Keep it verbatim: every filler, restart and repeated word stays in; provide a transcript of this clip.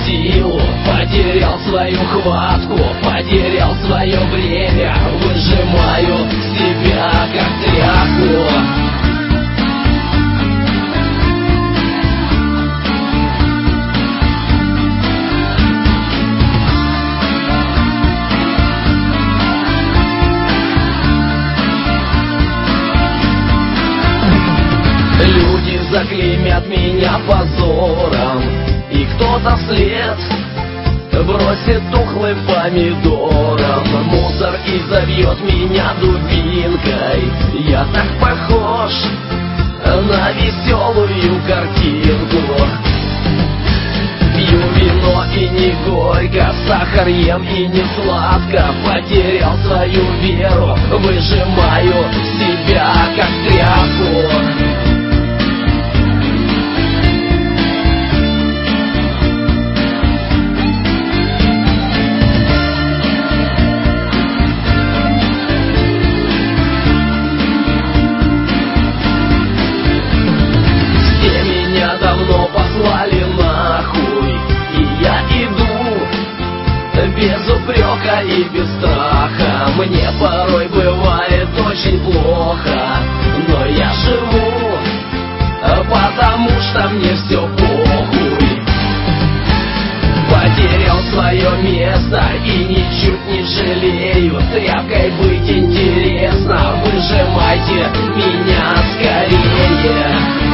силу, потерял свою хватку, потерял свое время, выжимаю себя как тряпку. Люди заклеймят меня позором, и кто-то вслед бросит тухлым помидором мусор и забьет меня дубинкой. Я так похож на веселую картинку. Пью вино и не горько, сахар ем и не сладко. Потерял свою веру, выжимаю себя как тряпку. Без упрека и без страха, мне порой бывает очень плохо, но я живу, потому что мне все похуй. Потерял свое место и ничуть не жалею, тряпкой быть интересно, выжимайте меня скорее.